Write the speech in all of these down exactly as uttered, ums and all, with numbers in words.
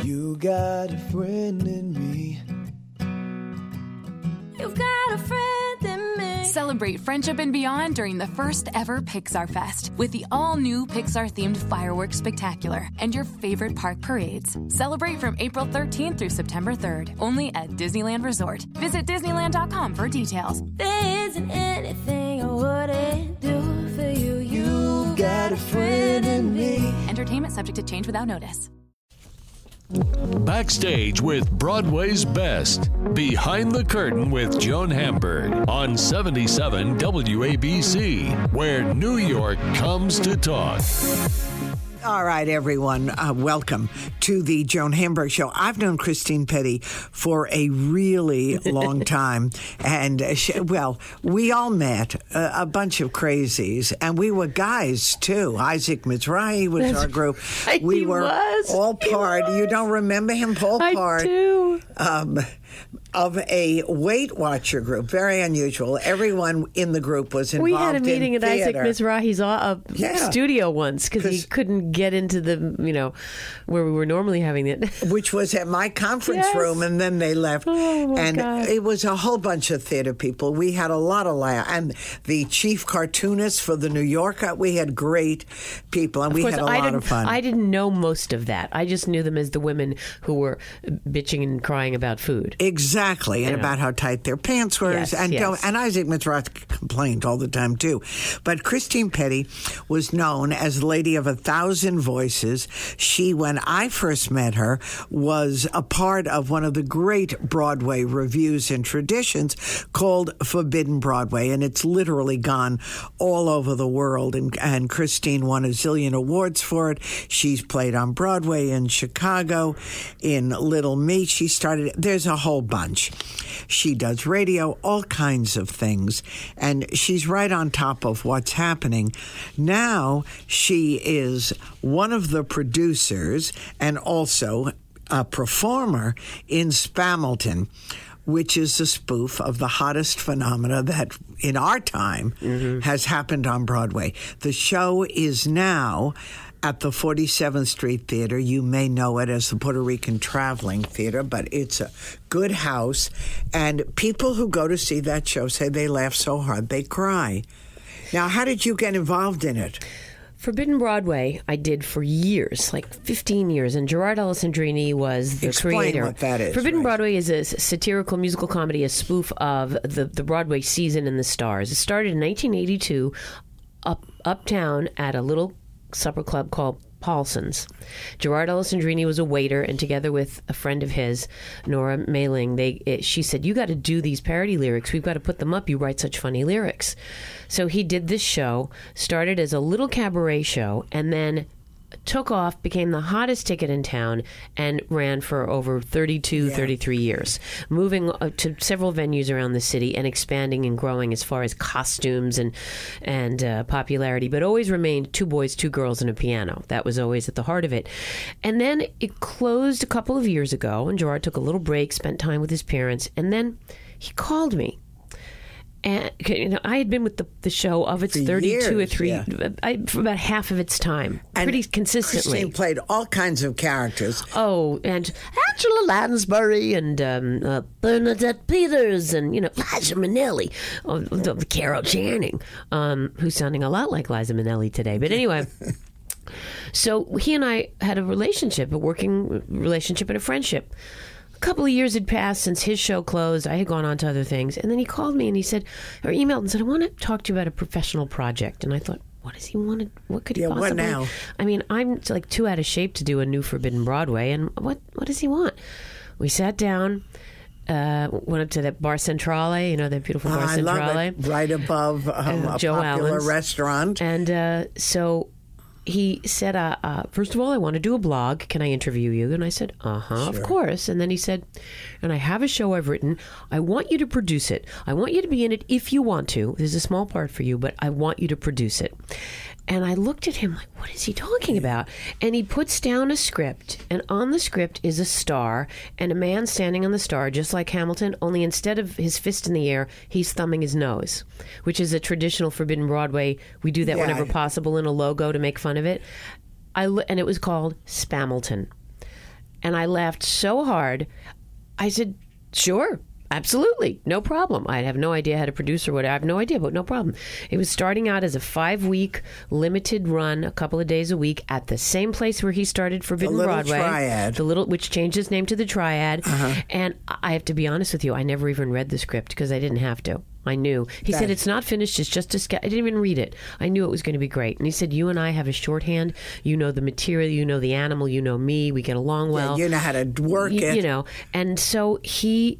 You got a friend in me. You've got a friend in me. Celebrate friendship and beyond during the first ever Pixar Fest with the all-new Pixar-themed Fireworks Spectacular and your favorite park parades. Celebrate from April thirteenth through September third, only at Disneyland Resort. Visit Disneyland dot com for details. There isn't anything I wouldn't do for you. You got a friend in me. Entertainment subject to change without notice. Backstage with Broadway's Best. Behind the Curtain with Joan Hamburg on seventy-seven W A B C, where New York comes to talk. All right, everyone, uh, welcome to the Joan Hamburg Show. I've known Christine Petty for a really long time. And, uh, she, well, we all met uh, a bunch of crazies, and we were guys, too. Isaac Mizrahi was That's our group. right, we he were was. all part. You don't remember him, Paul I Part? do. Um, of a Weight Watcher group. Very unusual. Everyone in the group was involved We had a meeting in at Isaac theater. Mizrahi's uh, Yeah. studio once because he 'Cause- couldn't get into the, you know, where we were normally having it. Which was at my conference Yes. room, and then they left. Oh, my and God. it was a whole bunch of theater people. We had a lot of laugh. And the chief cartoonist for the New Yorker, we had great people, and Of we course, had a I lot didn't, of fun. I didn't know most of that. I just knew them as the women who were bitching and crying about food. Exactly, and Yeah. about how tight their pants were. Yes, and yes. don't- and Isaac Mizrahi complained all the time, too. But Christine Petty was known as Lady of a Thousand Voices. She, when I first met her, was a part of one of the great Broadway reviews and traditions called Forbidden Broadway, and it's literally gone all over the world. And, and Christine won a zillion awards for it. She's played on Broadway in Chicago, in Little Me. She started, there's a whole bunch. She does radio, all kinds of things, and she's right on top of what's happening. Now she is one of the producers and also a performer in Spamilton, which is a spoof of the hottest phenomena that in our time mm-hmm. has happened on Broadway. The show is now at the forty-seventh Street Theater. You may know it as the Puerto Rican Traveling Theater, but it's a good house. And people who go to see that show say they laugh so hard they cry. Now, how did you get involved in it? Forbidden Broadway, I did for years, like fifteen years, and Gerard Alessandrini was the Explain creator. what that is. Forbidden right. Broadway is a satirical musical comedy, a spoof of the, the Broadway season and the stars. It started in nineteen eighty-two up uptown at a little supper club called Paulson's. Gerard Alessandrini was a waiter, and together with a friend of his, Nora Mailing, they it, she said, "You got to do these parody lyrics. We've got to put them up. You write such funny lyrics." So he did this show, started as a little cabaret show, and then took off, became the hottest ticket in town, and ran for over thirty-two, yeah. thirty-three years, moving to several venues around the city and expanding and growing as far as costumes and and uh, popularity, but always remained two boys, two girls, and a piano. That was always at the heart of it. And then it closed a couple of years ago, and Gerard took a little break, spent time with his parents, and then he called me. And you know, I had been with the, the show of its for thirty-two years, or three, yeah. I, for about half of its time, And pretty consistently. Christine played all kinds of characters. Oh, and Angela Lansbury and um, uh, Bernadette Peters and, you know, Liza Minnelli, oh, the- Carol Channing, um, who's sounding a lot like Liza Minnelli today. But anyway, so he and I had a relationship, a working relationship and a friendship. A couple of years had passed since his show closed. I had gone on to other things. And then he called me and he said, or emailed and said, "I want to talk to you about a professional project." And I thought, what does he want to, what could he Yeah, what possibly? now? I mean, I'm like too out of shape to do a new Forbidden Broadway. And what, what does he want? We sat down, uh, went up to that Bar Centrale, you know, that beautiful Bar I Centrale. love it. Right above um, Uh, a Joe popular Allen's. restaurant. And uh, so he said, uh, uh, first of all, I want to do a blog. Can I interview you? And I said, uh-huh, Sure. of course. And then he said, and I have a show I've written. I want you to produce it. I want you to be in it if you want to. There's a small part for you, but I want you to produce it. And I looked at him like, what is he talking about? And he puts down a script, and on the script is a star and a man standing on the star, just like Hamilton, only instead of his fist in the air, he's thumbing his nose, which is a traditional Forbidden Broadway. We do that Yeah. whenever possible in a logo to make fun of it. I lo- and it was called Spamilton. And I laughed so hard. I said, sure. Absolutely. No problem. I have no idea how to produce or whatever. I have no idea, but no problem. It was starting out as a five-week limited run, a couple of days a week, at the same place where he started Forbidden the little Broadway. Triad. The little, which changed its name to the Triad. Uh-huh. And I have to be honest with you, I never even read the script because I didn't have to. I knew. He that, said, it's not finished. It's just a sketch. I didn't even read it. I knew it was going to be great. And he said, you and I have a shorthand. You know the material. You know the animal. You know me. We get along well. Yeah, you know how to work you, it. You know. And so he...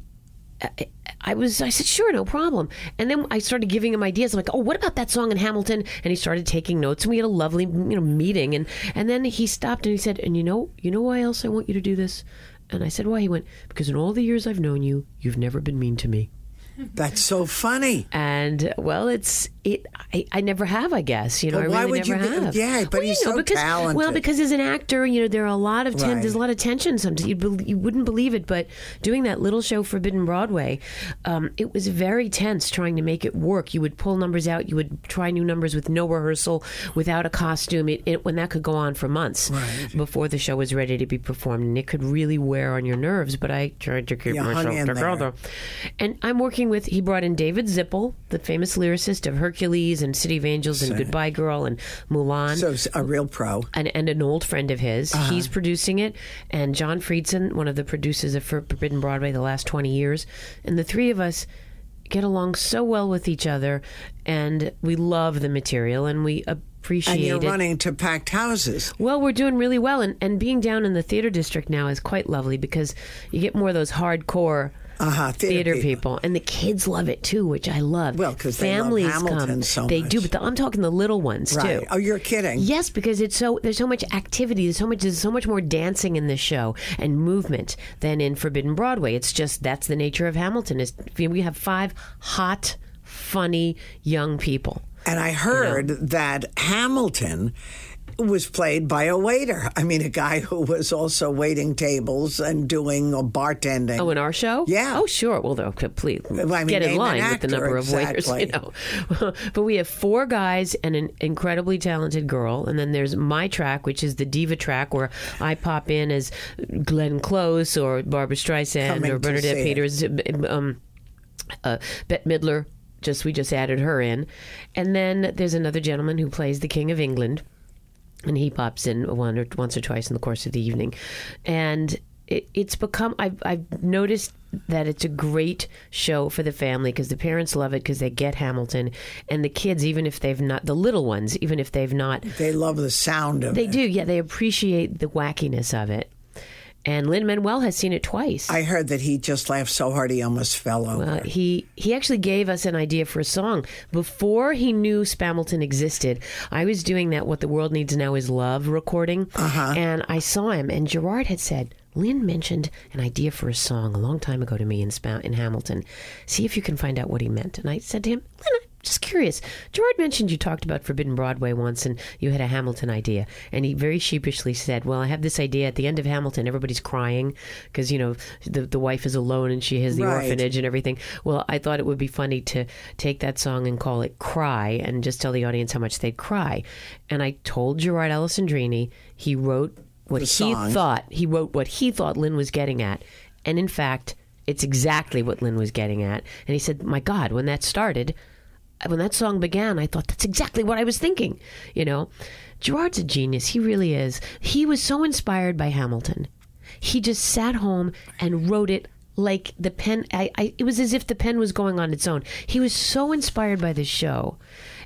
I was, I said, sure, no problem. And then I started giving him ideas. I'm like, oh, what about that song in Hamilton? And he started taking notes, and we had a lovely, you know, meeting. And, and then he stopped and he said, and you know, you know why else I want you to do this? And I said, why? He went, because in all the years I've known you, you've never been mean to me. That's so funny. And well, it's it. I, I never have, I guess. You know, but I why really would never you be, have. Yeah, but well, he's you know, so because, talented. Well, because as an actor, you know, there are a lot of ten, right. there's a lot of tension. Sometimes you be, you wouldn't believe it, but doing that little show Forbidden Broadway, um, it was very tense trying to make it work. You would pull numbers out. You would try new numbers with no rehearsal, without a costume. It, it when that could go on for months right. before the show was ready to be performed, and it could really wear on your nerves. But I tried to keep you myself together. And I'm working with. He brought in David Zippel, the famous lyricist of Hercules and City of Angels and Same. Goodbye Girl and Mulan. So a real pro. And, and an old friend of his. Uh-huh. He's producing it. And John Friedson, one of the producers of Forbidden Broadway the last twenty years. And the three of us get along so well with each other. And we love the material and we appreciate it. And you're running to packed houses. Well, we're doing really well. And, and being down in the theater district now is quite lovely because you get more of those hardcore... Uh-huh, theater, theater people. people. And the kids love it too, which I love. Well, because they families love Hamilton come. so they much. do, but the, I'm talking the little ones right. too. Oh, you're kidding? Yes, because it's so there's so much activity. There's so much there's so much more dancing in this show and movement than in Forbidden Broadway. It's just that's the nature of Hamilton. Is we have five hot, funny young people. And I heard you know? that Hamilton was played by a waiter. I mean, a guy who was also waiting tables and doing a bartending. Oh, in our show? Yeah. Oh, sure. Well, they'll complete. Well, I mean, get in line actor, with the number of exactly. waiters, you know. But we have four guys and an incredibly talented girl, and then there's my track, which is the diva track, where I pop in as Glenn Close or Barbara Streisand Coming or Bernadette Peters, um, uh, Bette Midler. Just we just added her in, and then there's another gentleman who plays the King of England. And he pops in one or once or twice in the course of the evening, and it, it's become. I've I've noticed that it's a great show for the family because the parents love it because they get Hamilton, and the kids, even if they've not, the little ones, even if they've not, they love the sound of they it. They do, yeah. They appreciate the wackiness of it. And Lin-Manuel has seen it twice. I heard that he just laughed so hard he almost fell over. Well, he, he actually gave us an idea for a song. Before he knew Spamilton existed, I was doing that What the World Needs Now Is Love recording. Uh-huh. And I saw him, and Gerard had said, Lynn mentioned an idea for a song a long time ago to me in, Spam- in Hamilton. See if you can find out what he meant. And I said to him, Lynn, I'm just curious. Gerard mentioned you talked about Forbidden Broadway once and you had a Hamilton idea. And he very sheepishly said, well, I have this idea at the end of Hamilton. Everybody's crying because, you know, the, the wife is alone and she has the right. orphanage and everything. Well, I thought it would be funny to take that song and call it Cry and just tell the audience how much they'd cry. And I told Gerard Alessandrini, he wrote what he thought, he wrote what he thought Lynn was getting at. And in fact, it's exactly what Lynn was getting at. And he said, my God, when that started, when that song began, I thought that's exactly what I was thinking. You know, Gerard's a genius. He really is. He was so inspired by Hamilton. He just sat home and wrote it like the pen. I, I, it was as if the pen was going on its own. He was so inspired by this show,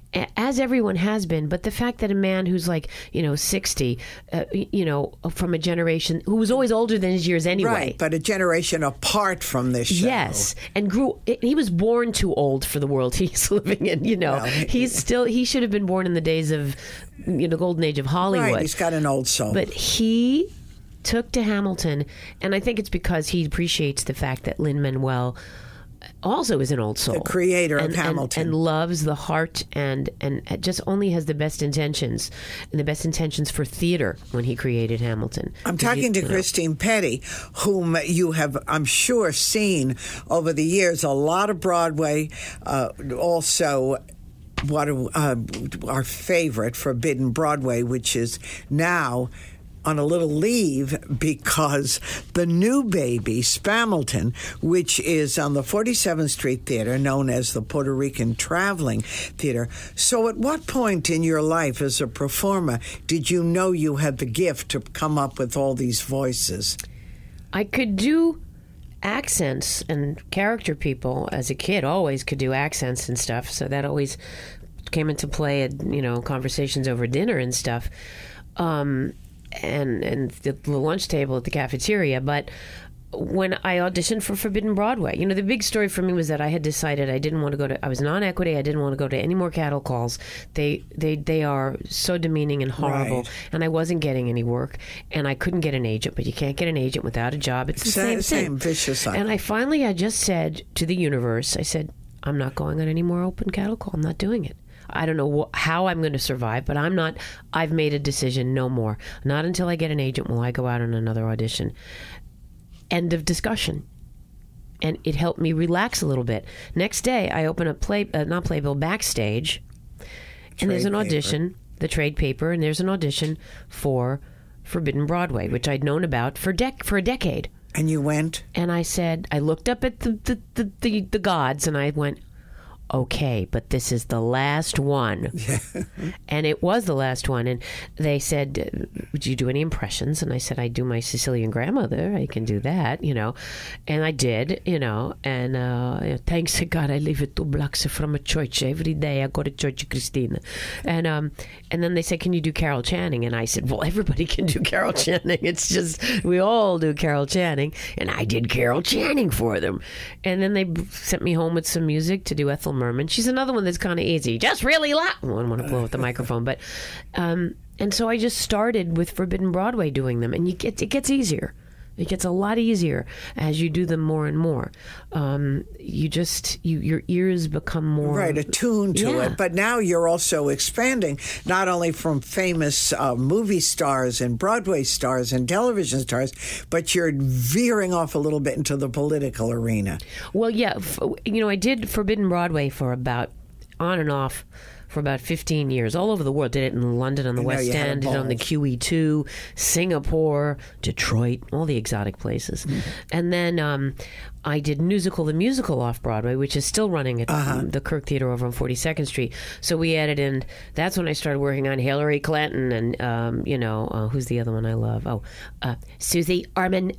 as everyone has been. But the fact that a man who's like, you know, sixty, uh, you know, from a generation who was always older than his years anyway. Right, but a generation apart from this show. Yes, and grew. He was born too old for the world he's living in. You know, well, he's still. He should have been born in the days of, you know, golden age of Hollywood. Right, he's got an old soul. But he took to Hamilton, and I think it's because he appreciates the fact that Lin-Manuel also is an old soul, the creator and, of Hamilton, and, and loves the heart, and and just only has the best intentions and the best intentions for theater when he created Hamilton. I'm talking he, to Christine know. Petty, whom you have, I'm sure, seen over the years. A lot of Broadway, uh, also. What uh, our favorite, Forbidden Broadway, which is now on a little leave because the new baby, Spamilton, which is on the forty-seventh Street Theater, known as the Puerto Rican Traveling Theater. So at what point in your life as a performer did you know you had the gift to come up with all these voices? I could do accents and character people as a kid, always could do accents and stuff. So that always came into play at, you know, conversations over dinner and stuff. Um, and, and the, the lunch table at the cafeteria. But when I auditioned for Forbidden Broadway, you know, the big story for me was that I had decided I didn't want to go to, I was non-equity, I didn't want to go to any more cattle calls. They they they are so demeaning and horrible, Right. and I wasn't getting any work, and I couldn't get an agent, but you can't get an agent without a job. It's the Same, same, same thing. vicious cycle. And I finally, I just said to the universe, I said, I'm not going on any more open cattle call. I'm not doing it. I don't know wh- how I'm going to survive, but I'm not, I've made a decision, no more. Not until I get an agent will I go out on another audition. End of discussion. And it helped me relax a little bit. Next day, I open up play, uh, not Playbill, Backstage, and there's an Trade audition, the trade paper, and there's an audition for Forbidden Broadway, which I'd known about for dec- for a decade. And you went? And I said, I looked up at the the, the, the, the gods, and I went, okay, but this is the last one. Yeah. And it was the last one. And they said, would you do any impressions? And I said, I do my Sicilian grandmother. I can do that, you know. And I did, you know. And uh, thanks to God, I live at two blocks from a church. Every day I go to Church of Christina. And um, and then they said, can you do Carol Channing? And I said, well, everybody can do Carol Channing. It's just, we all do Carol Channing. And I did Carol Channing for them. And then they sent me home with some music to do Ethel Merman. She's another one that's kind of easy. Just really loud. I don't want to blow up the microphone, but um, and so I just started with Forbidden Broadway doing them, and you get it gets easier. It gets a lot easier as you do them more and more. Um, you just you your ears become more Right, attuned to Yeah. it. But now you're also expanding, not only from famous uh, movie stars and Broadway stars and television stars, but you're veering off a little bit into the political arena. Well, yeah, f- you know, I did Forbidden Broadway for about on and off for about fifteen years, all over the world. Did it in London on the I know West you had a End, did it on the ball. Q E two, Singapore, Detroit, all the exotic places. Mm-hmm. And then um, I did Musical the Musical off Broadway, which is still running at Uh-huh. um, the Kirk Theater over on forty-second Street. So we added in, that's when I started working on Hillary Clinton and, um, you know, uh, who's the other one I love? Oh, uh, Susie Orman.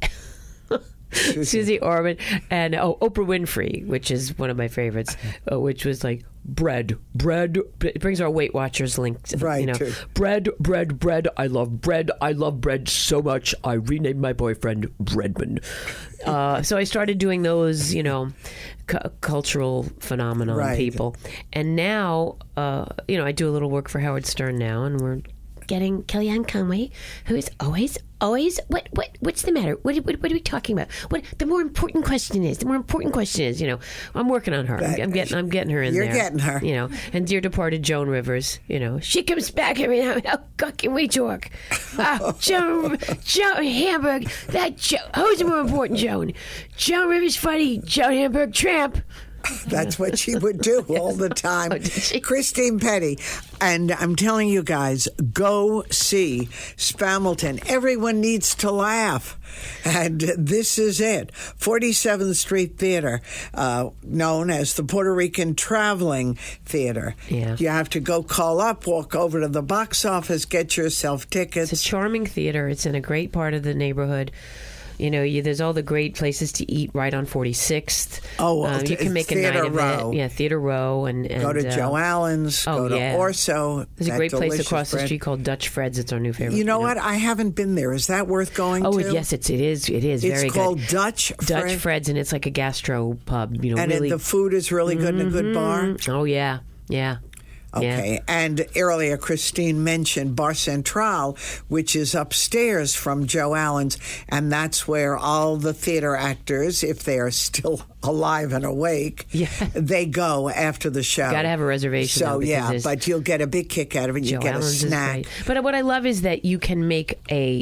Susie Orman and oh, Oprah Winfrey, which is one of my favorites, uh, which was like bread, bread. It brings our Weight Watchers link, Right, you know, too. bread, bread, bread. I love bread. I love bread so much. I renamed my boyfriend Breadman. Uh, so I started doing those, you know, cu- cultural phenomenon Right. people, and now, uh, you know, I do a little work for Howard Stern now, and we're getting Kellyanne Conway, who is always, always, what, what, what's the matter? What, what, what are we talking about? What the more important question is? The more important question is, you know, I'm working on her. I'm, I'm getting, I'm getting her in You're there. getting her. you know. And dear departed Joan Rivers, you know, she comes back every now and then. Oh, God, can we talk? Oh, Joan, Joan Hamburg. That jo- who's the more important, Joan? Joan Rivers funny. Joan Hamburg tramp. That's what she would do all the time. Oh, did she? Christine Petty. And I'm telling you guys, go see Spamilton. Everyone needs to laugh. And this is it. forty-seventh Street Theater, uh, known as the Puerto Rican Traveling Theater. Yeah. You have to go call up, walk over to the box office, get yourself tickets. It's a charming theater. It's in a great part of the neighborhood. You know, you, there's all the great places to eat right on forty-sixth. Oh, um, you can make a Theater night of Row. it. Yeah, Theater Row and, and Go to uh, Joe Allen's, oh, go to yeah. Orso. There's a that great place delicious across the bread. street called Dutch Fred's. It's our new favorite. You know you what? I haven't been there. Is that worth going Oh, to? yes, it's it is. It is It's very called good. Dutch Dutch Fred? Fred's, and it's like a gastro pub. You know, And really. the food is really good in a good bar? Oh yeah, yeah. Okay. Yeah. And earlier, Christine mentioned Bar Central, which is upstairs from Joe Allen's, and that's where all the theater actors, if they are still alive and awake, Yeah. they go after the show. Got to have a reservation. So, though, because yeah, there's- but you'll get a big kick out of it. You Joe get Allen's a is snack. great. But what I love is that you can make a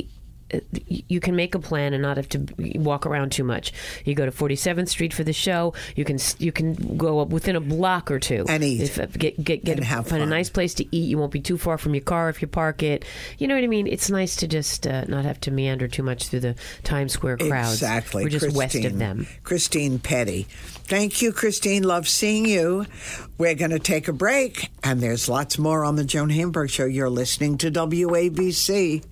uh, you can make a plan and not have to walk around too much. You go to forty-seventh Street for the show. You can you can go up within a block or two and eat. If, uh, get get get and a, have find fun. a nice place to eat. You won't be too far from your car if you park it. You know what I mean? It's nice to just uh, not have to meander too much through the Times Square crowds. Exactly. We're just Christine, west of them. Christine Petty. Thank you, Christine. Love seeing you. We're going to take a break, and there's lots more on the Joan Hamburg Show. You're listening to W A B C.